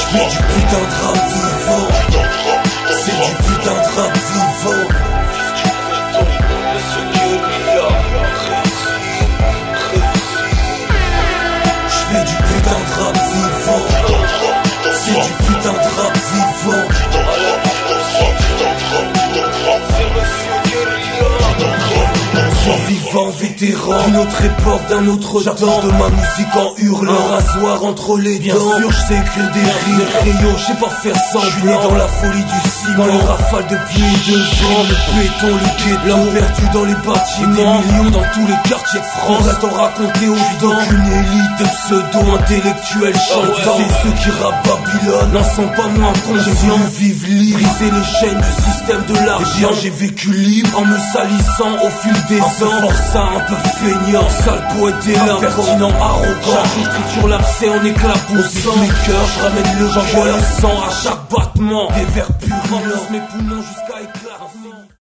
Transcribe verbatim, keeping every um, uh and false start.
Mais du putain de rap vivant. C'est du putain de rap vivant. J'fais du putain de rap vivant. C'est du putain de rap vivant. Vivant, vétéran d'une autre époque, d'un autre temps. De ma musique en hurlant, un rasoir entre les dents. Bien sûr, je sais écrire des rimes, des crayons, je sais pas faire semblant. Je suis né dans la folie du ciment, dans les rafales de pieds et de gens. Le béton, le ghetto, l'homme perdu dans les bâtiments. Des millions dans tous les quartiers de France. On attend raconter aux gens qu'une élite de pseudo-intellectuels chantants. C'est ceux qui rappent Babylone, n'en sont pas moins conscients. Vivent libre, briser les chaînes du système de l'argent. J'ai vécu libre en me salissant au fil des ans. Forçat, un peu feignant, sale poète délinquant, impertinent, arrogant. Chaque jour triture l'abcès en éclaboussant. Mes cœurs, je ramène le j'envoie le sang à chaque battement. Des vers purs, remplissent mes poumons jusqu'à éclater.